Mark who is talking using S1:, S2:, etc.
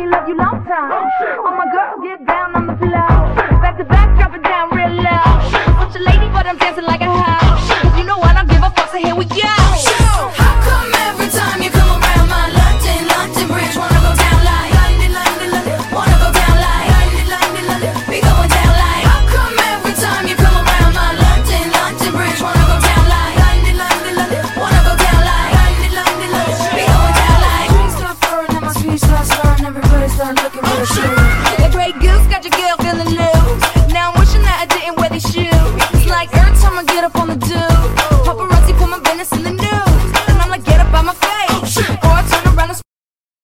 S1: baby, love you long time. All my girls get down on the floor. Back to back, drop it down real low. Such a lady, but I'm dancing like a